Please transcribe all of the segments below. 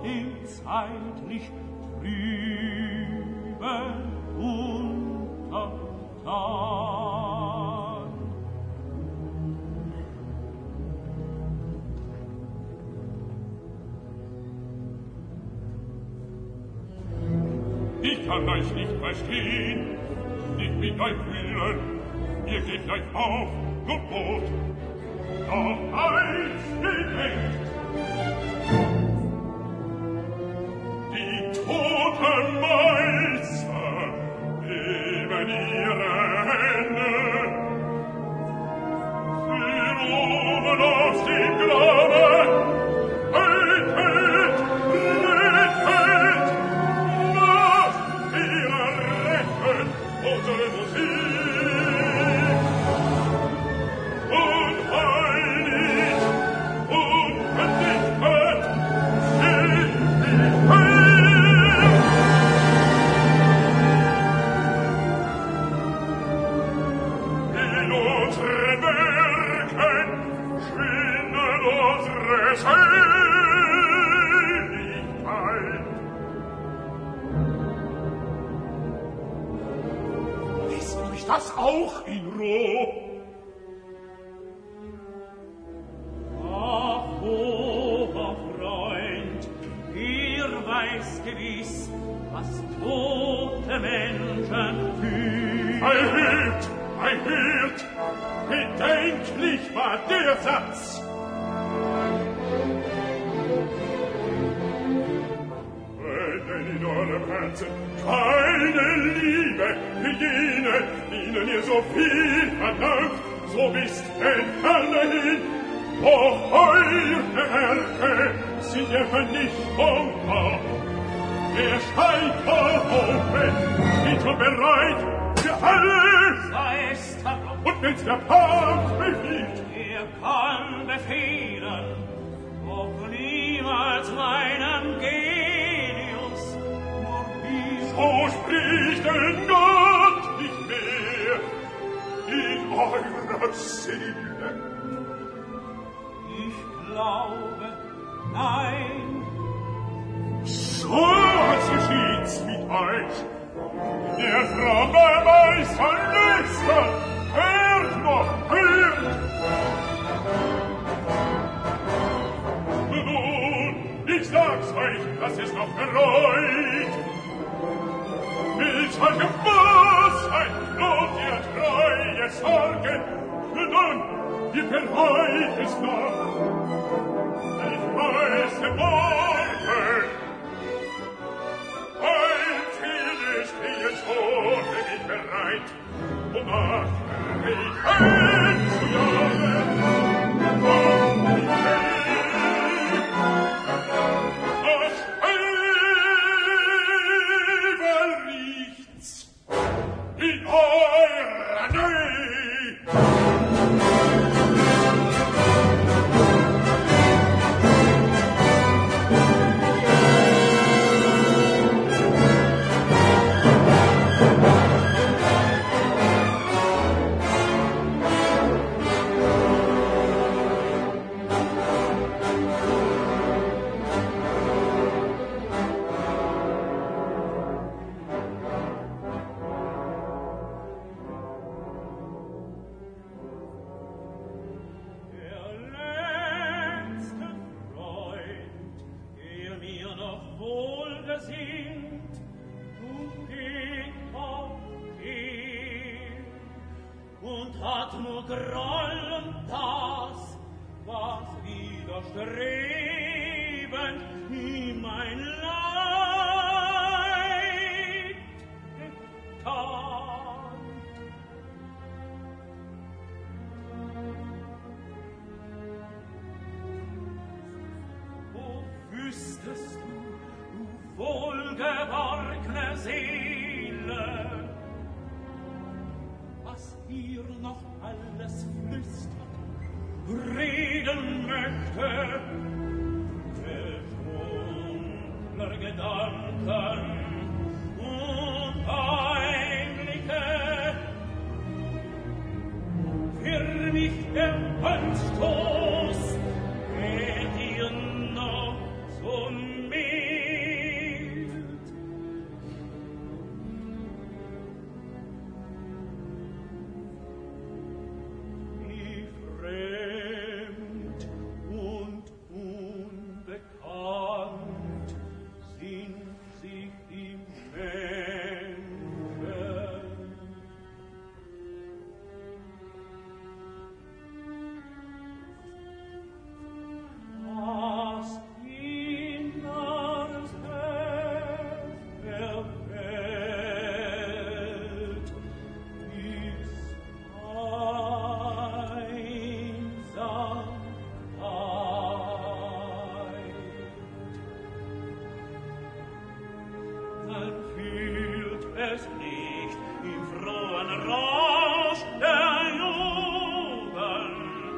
im zeitlich trüben Untertan. Ich kann euch nicht verstehen, nicht mit euch fühlen, ihr geht gleich auf, gut, gut. Doch eins gedenkt, die toten Meister heben ihre Hände, sie rufen aus dem Grabe, rettet, rettet, macht ihre Rechten unsere Musik. Und heilig und vernichtet in die Hölle. In unseren Werken schwindet unsere Seligkeit. Ist euch das auch in Ruhe? Ach, hoher Freund, ihr weißt gewiss, was tote Menschen fühlen. Erhört, bedenklich war der Satz. Wenn denn in eurem Herzen keine Liebe für jene, ihnen ihr so viel verdankt, so wisst entfernehin, doch eure Werke sind der Vernichtung da. Der Scheiterhaufen steht schon bereit für alles. Sei es darauf, Und wenn's der Papst befiehlt, er kann befehlen, doch niemals meinem Genius, nur dir. so spricht denn Gott nicht mehr in eurer Seele. Ich glaube, nein. So geschieht's mit euch. Der fromme Meister lästert, hört noch, hört! Nun, ich sag's euch, dass es noch bereut. Mit solchem Bosheit und ihr treue Sorge, nun, ihr bereut es noch. Ich weiß den Morgen, ein viele stehen schon für mich bereit, um nach Richten zu jagen. Und die Welt, das Eber riecht's in eurer Nähe. Stoß, dir noch so mehr man fühlt es nicht im frohen Rausch der Jugend.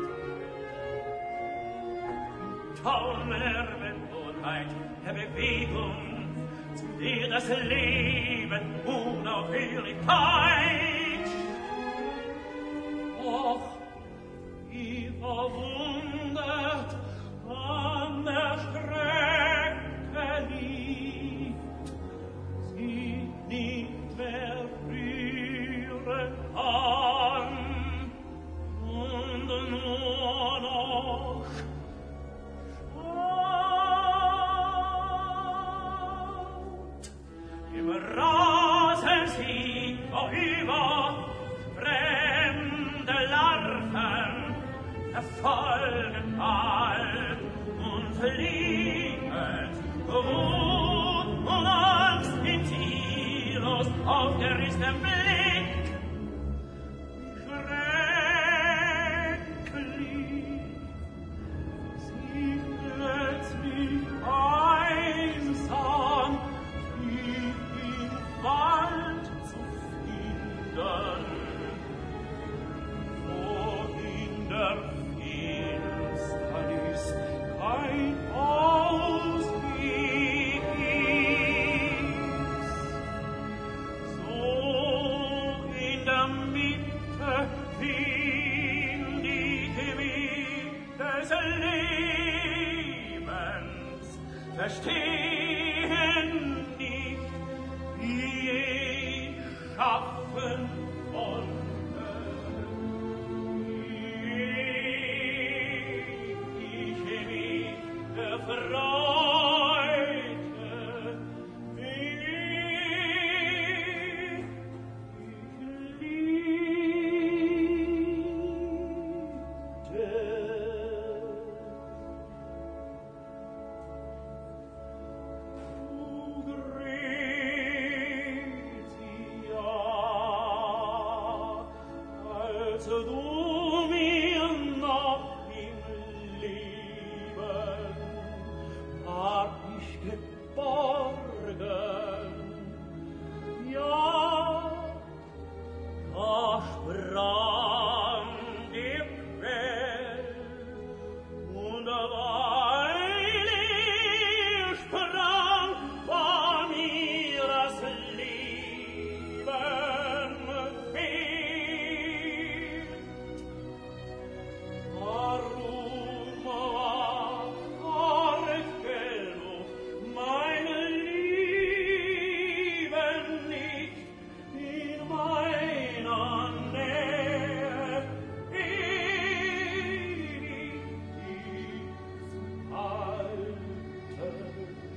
Taumel der Bewohnheit, der Bewegung, zu der das Leben unaufhörlich peitscht. Och, wie verwundert an der Strecke liegt, sie nicht mehr rühren kann und nur noch schaut. Im Rasen sie vorüber, fremde Larven erfolgen all und fliegen, Wut und Angst in Ziellos aufgerisstem Blick. Schrecklich, sie plötzlich einsam tief im Wald zu finden, wohin der Finsternis kein Ausweg ist. So in der Mitte find ich mich des Lebens, verstehen nicht, wie ich schaffen wollte. Ich mich der Freude, wie ich liebte. Als du mir noch im Leben war ich geborgen, ja, da sprang die Quell, und weil ich sprang, war mir das Leben fehlt. Warum war ich genug, meine Liebe nicht in meiner Nähe, ewig halten?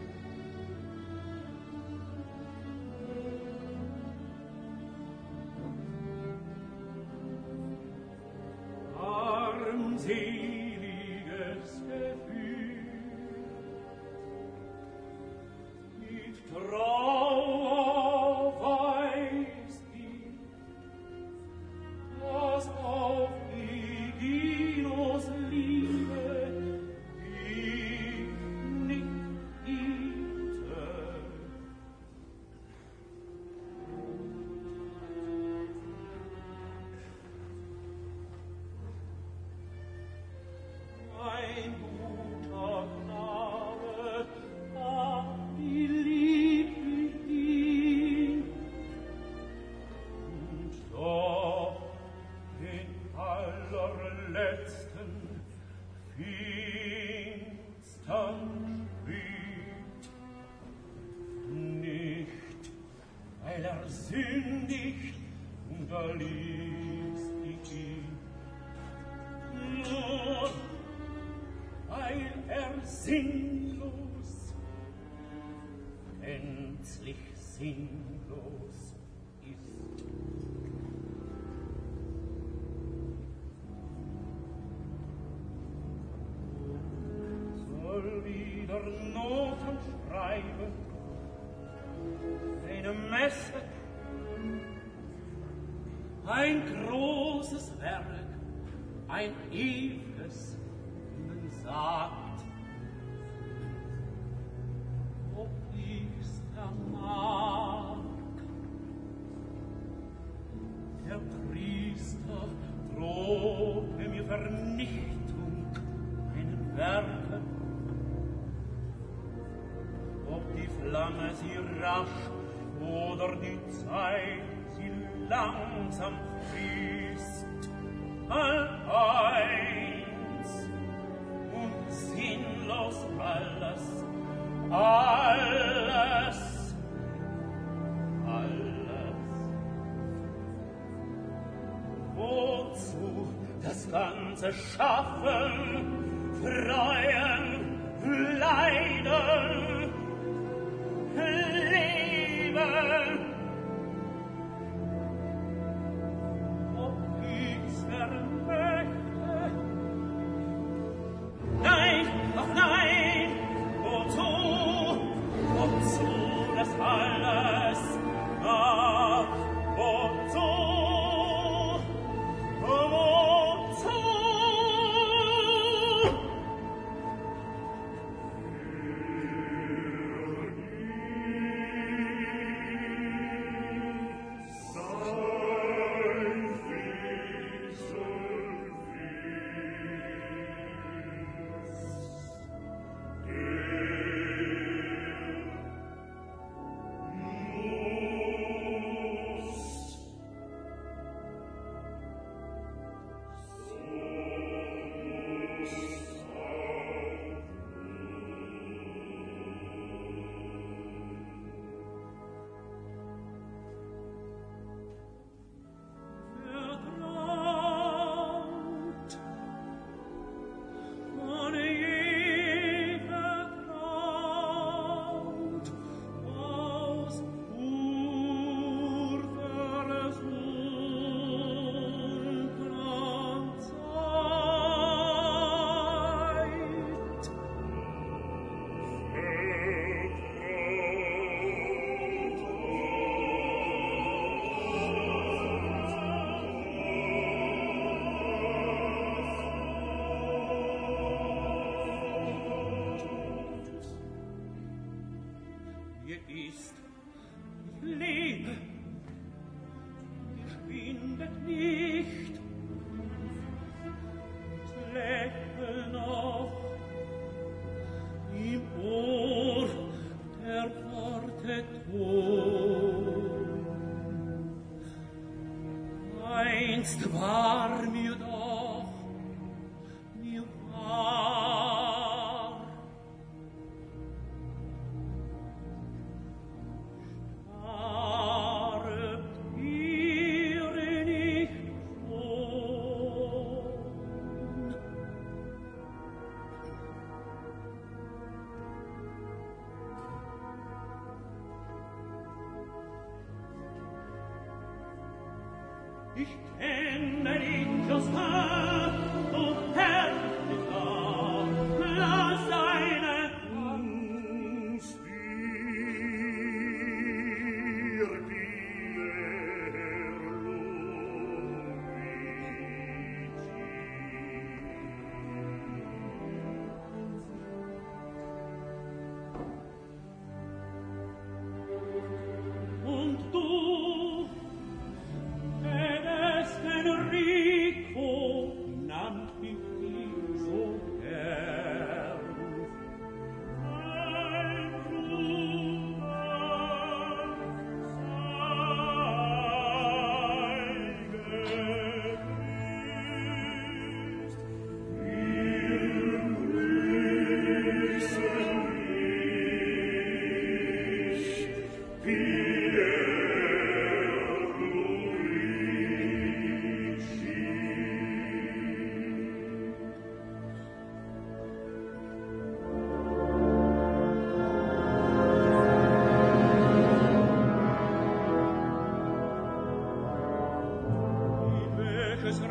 Armseliges Gefühl, mit Trauer weiß ich, was auf Eginos Liebe ich nicht irrte. Ein guter Knabe hat die Liebe ihn, und doch den allerletzten finstern schwebt, nicht weil sündigt und ließ ich ihn, nur weil sinnlos, gänzlich sinnlos ist. Soll wieder Noten schreiben, eine Messe, ein großes Werk, ein ewiges, sagt, ob ich's ermahne, Vernichtung meinen Werken. Ob die Flamme sie rasch oder die Zeit sie langsam frisst, eins und sinnlos alles, alles. Wozu das ganze Schaffen, Freuen, Leiden, Leben? Ob ich's vermöchte? Nein, ach nein, wozu das alles? Ach, wozu? Ich kenne dich aus Tag, du Herrlicher, lass deine uns dir und du Enrico nannt mich so gern. Ein Bruder sei gegrüßt, wir grüßen dich, welches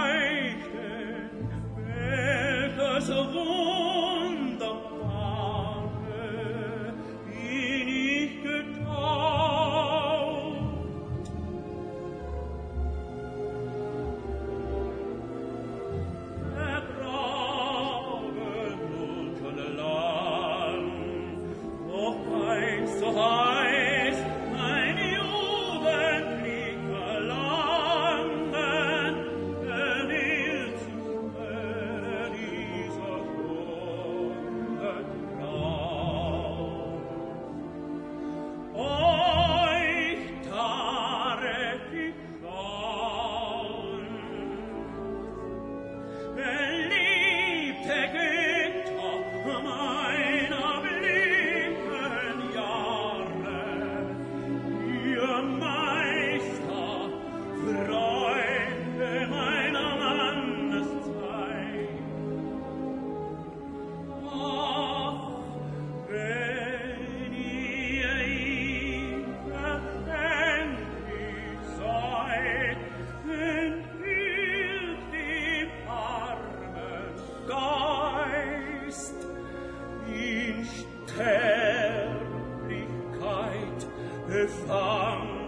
Wunderbare bin ich getauft. Vergraben unter Land, doch einst so heiß mein jugendlich Verlangen, will zu es an